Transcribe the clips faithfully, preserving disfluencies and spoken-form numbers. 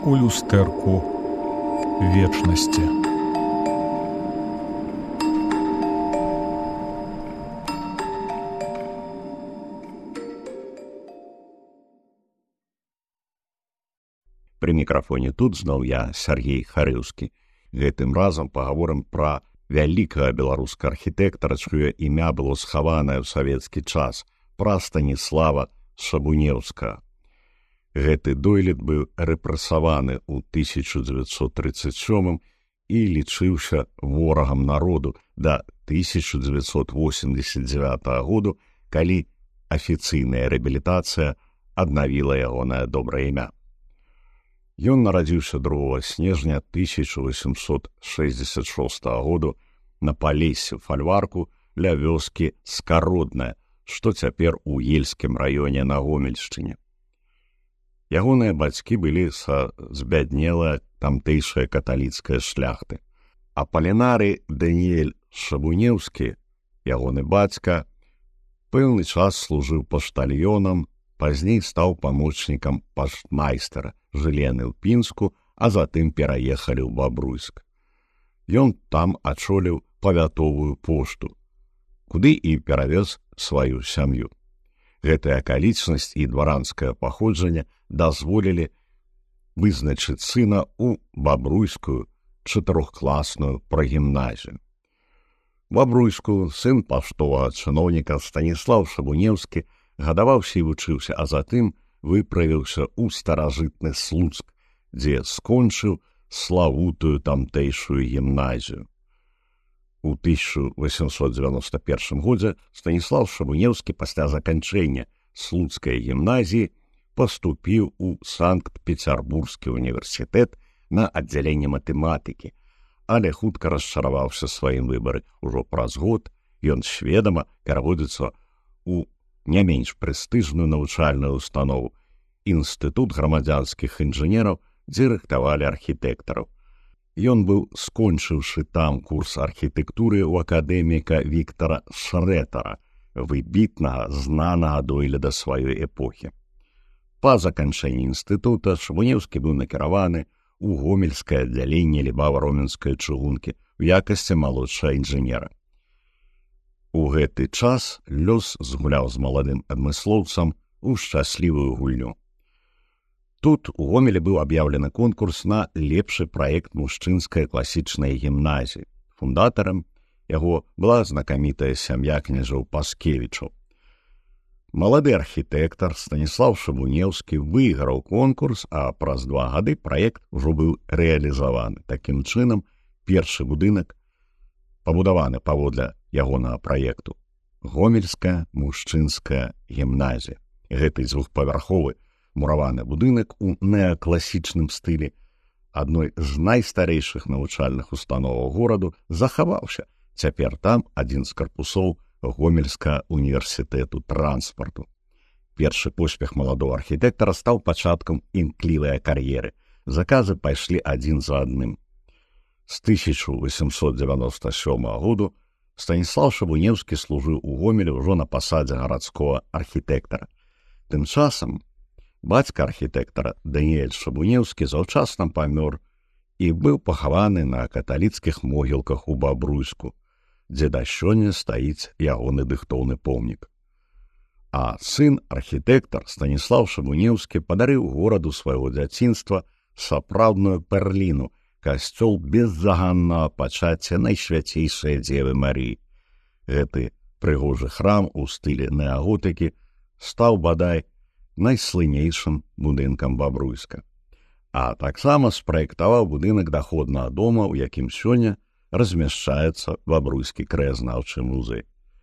у люстэрку вечнасці. Пры мікрафоне тут зноў я, Сергей Харыўскі. Гэтым разам пагаворым пра вялікага беларускага архітэктара, чыё імя было схаванае ў савецкі час, пра Станіслава Шабунеўскага. Гэты дойлід быў рэпрэсаваны ў тысяча дзевяцьсот трыццаць сёмым і лічыўся ворагам народу да тысяча дзевяцьсот восемьдесят девятого году, калі афіцыйная рэабілітацыя аднавіла ягонае добрае імя. Ён нарадзіўся другога снежня тысяча восемьсот шэсцьдзесят шостого году на Палесе, фальварку ля вёскі Скародная, што цяпер у Ельскім раёне на Гомельшчыне. Ягоныя бацькі былі са збяднелай тамтэйшай каталіцкай шляхты. Апалінарый Даніэль Шабунеўскі, ягоны бацька, пэўны час служыў паштальёнам, пазней стаў памочнікам паштмайстара, жылі яны ў Пінску, а затым пераехалі ў Бабруйск. Ён там ачоліў павятовую пошту, куды і перавез сваю сям'ю. Гэтая акалічнасць і дваранскае паходжанне дазволілі вызначыць сына ў бабруйскую чатырохкласную прагімназію. Бабруйску сын паштовага чыноўніка Станіслаў Шабунеўскі гадаваўся і вучыўся, а затым выправіўся ў старажытны Слуцк, дзе скончыў славутую тамтэйшую гімназію. У тысяча восемьсот девяносто первом годзе Станіслаў Шабунеўскі пасля заканчэння Слуцкай гімназіі паступіў у Санкт-Пецярбургскі універсітэт на аддзяленне матэматыкі, але хутка расчараваўся сваім выбары. Ужо праз год ён сведама пераводзіцца ў не менш прэстыжную навучальную установу Інстытут грамадзянскіх інжынераў, дзе рыхтавалі архітэктараў. Ён быў скончыўшы там курс архітэктуры ў акадэміка Віктара Шрэтара, выбітнага, знанага дойліда сваёй эпохі. Па заканчэнні інстытута Шабунеўскі быў накіраваны ў гомельскае аддзяленне Лібава-Роменскай чыгункі ў якасці малодшага інжынера. У гэты час лёс згуляў з маладым адмыслоўцам у шчаслівую гульню. Тут у Гомелі быў аб'яўлены конкурс на лепшы праект мужчынскай класічнай гімназіі. Фундатарам яго была знакамітая сям'я княжоў Паскевічаў. Малады архітэктар Станіслаў Шабунеўскі выйграў конкурс, а праз два гады праект ужо быў рэалізаваны. Такім чынам, першы будынак пабудаваны паводле ягонага праекту Гомельская мужчынская гімназія. Гэты двухпавярховы мураваны будынак у неакласічным стылі адной з найстарэйшых навучальных установаў гораду захаваўся. Цяпер там адзін з карпусоў Гомельскага універсітэту транспарту. Першы поспех маладого архітэктара стаў пачаткам імклівай кар'еры. Заказы пайшлі адзін за адным. З тысяча восемьсот девяносто сёмого году Станіслаў Шабунеўскі служыў у Гомелі ўжо на пасадзе гарадскога архітэктара. Тым часам бацька архітэктара Даніэль Шабунеўскі заўчасна памёр і быў пахаваны на каталіцкіх могілках у Бабруйску, дзе да сёння стаіць ягоны дыхтоўны помнік. А сын архітэктар Станіслаў Шабунеўскі падарыў гораду свайго дзяцінства сапраўдную перліну, касцёл беззаганнага пачацця найсвяцейшай Дзевы Марыі. Гэты прыгожы храм у стылі неаготыкі стаў бадай найслынейшым будынкам Бабруйска. А таксама спраектаваў будынак даходнага дома, у якім сёння размяшчаецца Бабруйскі краязнаўчы музей.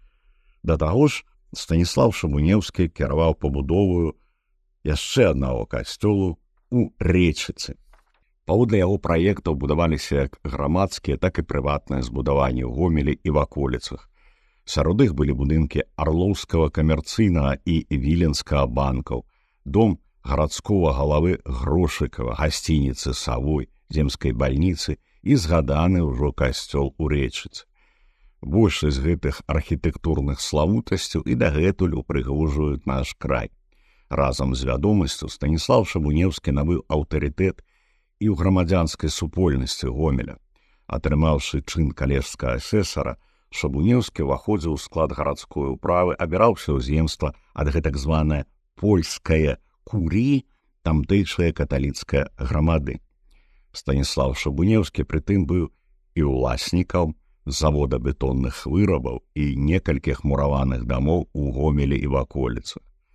Да таго ж, Станіслаў Шабунеўскі кіраваў пабудоваю яшчэ аднаго касцёлу у Рэчыцы. Паводле яго праектаў будаваліся як грамадскія, так і прыватныя збудаванні ў Гомелі і ваколіцах. Сярод іх былі будынкі Арлоўскага камерцыйнага і Віленскага банкаў, дом гарадскога галавы Грошыкава, гасцініцы Савой, земскай бальніцы і згаданы ўжо касцёл у Рэчыцы. Большасць гэтых архітэктурных славутасцяў і дагэтуль упрыгожваюць наш край. Разам з вядомасцю Станіслаў Шабунеўскі набыў аўтарытэт і ў грамадзянскай супольнасці Гомеля. Атрымаўшы чын калежскага асэсара, Шабунеўскі ўваходзіў у склад гарадской управы, абіраўся ў земства ад гэтак званае польскае курі, тамтэйшая каталіцкая грамады. Станіслав Шабунеўскі прытым быў і ўласнікам завода бетонных вырабаў і некалькіх мураваных дамоў у Гомелі і ваколіцах.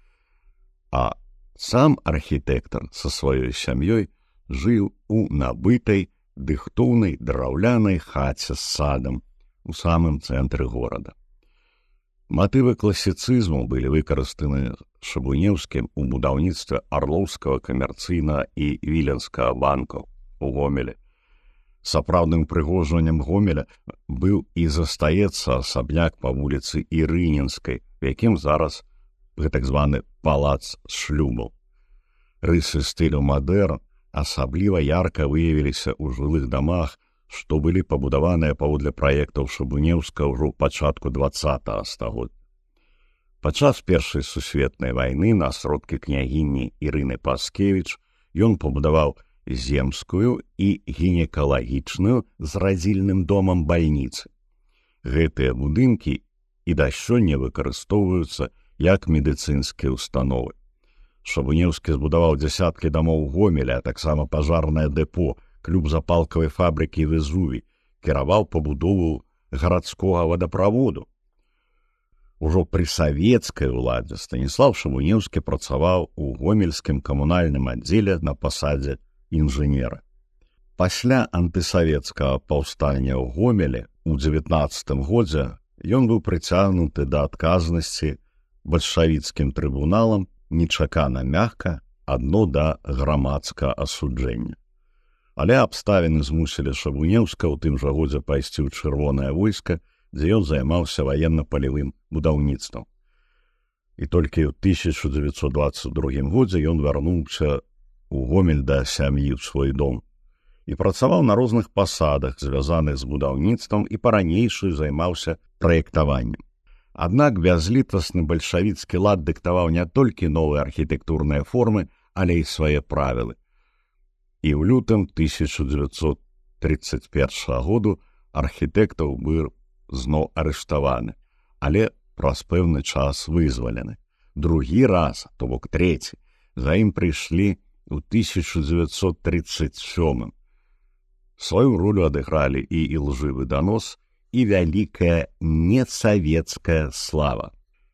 А сам архітэктар са сваёй сям'ёй жыў у набытай дыхтоўнай драўлянай хаце з садам у самым цэнтры горада. Матывы класіцызму былі выкарыстаны Шабунеўскім у будаўніцтве Арлоўскага камерцыйнага і Віленскага банкаў у Гомелі. Сапраўдным прыгожваннем Гомеля быў і застаецца асабняк па вуліцы Ірынінскай, у якім зараз гэтак званы палац шлюбаў. Рысы стылю мадэрн асабліва ярка выявіліся ў жылых дамах, што былі пабудаваныя паводле праектаў Шабунеўскага ўжо ў пачатку дваццатага стагоддзя. Падчас Першай сусветнай вайны на сродкі княгіні Ірыны Паскевіч ён пабудаваў земскую і гінекалагічную з радзільным домам бальніцы. Гэтыя будынкі і да сёння выкарыстоўваюцца як медыцынскія ўстановы. Шабунеўскі збудаваў дзясяткі дамоў Гомеля, а таксама пажарнае дэпо, клуб запалкавай фабрыкі Везувій, кіраваў пабудову гарадскога вадаправоду. Ужо пры савецкай уладзе Станіслав Шабунеўскі працаваў у гомельскім камунальным аддзеле на пасадзе інжынера. Пасля антысавецкага паўстання ў Гомелі ў дзевятнаццатым годзе ён быў прыцягнуты да адказнасці бальшавіцкім трыбуналам нечакана мякка, адно да грамадскага асуджэння. Але абставіны змусілі Шабунеўска ў тым жа годзе пайсці ў чырвонае войска, дзе ён займаўся ваенна-палявым будаўніцтвам. І толькі ў тысяча дзевяцьсот дваццаць другім годзе ён вярнуўся у Гомель да сям'і ў свой дом і працаваў на розных пасадах, звязаных з будаўніцтвам, і па-ранейшую займаўся праектаваннем. Аднак бязлітасны бальшавіцкі лад дыктаваў не толькі новыя архітэктурныя формы, але і свае правілы. І ў лютым тысяча дзевяцьсот трыццаць першага году архітэктар быў зноў арыштаваны, але праз пэўны час вызвалены. Другі раз, то бок трэці, за ім прыйшлі ў тысяча дзевяцьсот трыццаць сёмым. Сваю ролю адыгралі і ілжывы данос, і вялікая несавецкая слава.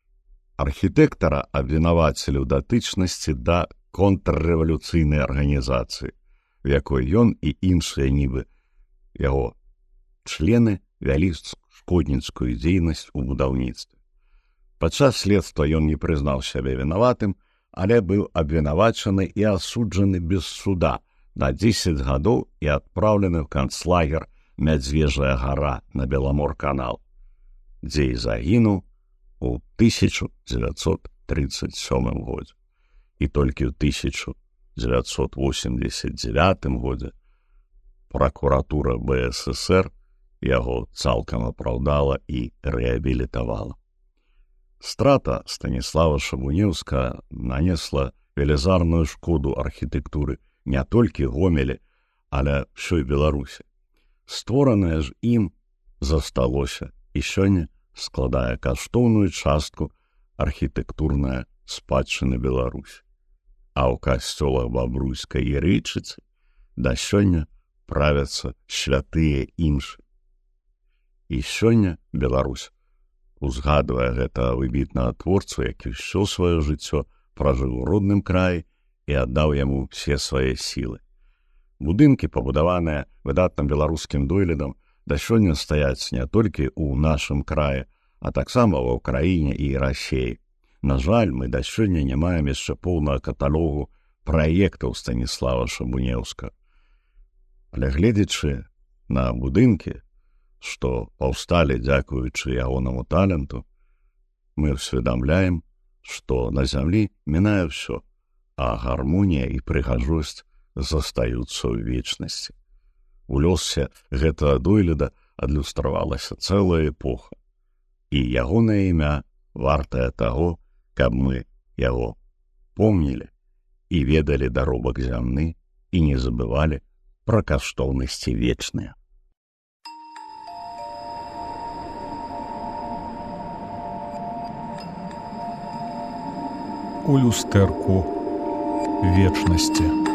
Архітэктара абвінавацілі ў датычнасці да контррэвалюцыйнай арганізацыі, в якой ён і іншыя нібы яго члены вялі шкодніцкую дзейнасць у будаўніцтве. Падчас следства ён не прызнаў сябе вінаватым, але быў абвінавачаны і асуджаны без суда на дзесяць гадоў і адпраўлены ў канцлагер Мядзвежая гара на Беламор-канал, дзе і загінуў у тысяча дзевяцьсот трыццаць сёмым годзе. І толькі ў тысяча дзевяцьсот восемьдзесят дзевятым годзе пракуратура Бэ Эс Эс Эр яго цалкам апраўдала і рэабілітавала. Страта Станіслава Шабунеўскага нанесла велізарную шкоду архітэктуры не толькі Гомелі, але ўсёй Беларусі. Створанае ж ім засталося і сёння складае каштоўную частку архітэктурная спадчына Беларусі. А ў касцёлах Бабруйскай і Рэйчыцы да сёння правяцца святыя імшы. І сёння Беларусь узгадвае гэтага выбітнага творцу, які ўсё сваё жыццё пражыў у родным краі і аддаў яму ўсе свае сілы. Будынкі, пабудаваныя выдатным беларускім дойлідам, да сёння стаяць не толькі ў нашым краі, а таксама ва ўкраіне і Расіі. На жаль, мы да сёння не маем яшчэ поўнага каталогу праектаў Станіслава Шабунеўскага. Але гледзячы на будынкі, што паўсталі дзякуючы ягонаму таленту, мы ўсведамляем, што на зямлі мінае ўсё, а гармонія і прыгажосць застаюцца ў вечнасці. У лёсе гэтага дойліда адлюстравалася цэлая эпоха, і ягонае імя вартае таго, каб мы яго помнілі і ведалі даробак зямны і не забывалі пра каштоўнасці вечныя. У люстэрку вечнасці.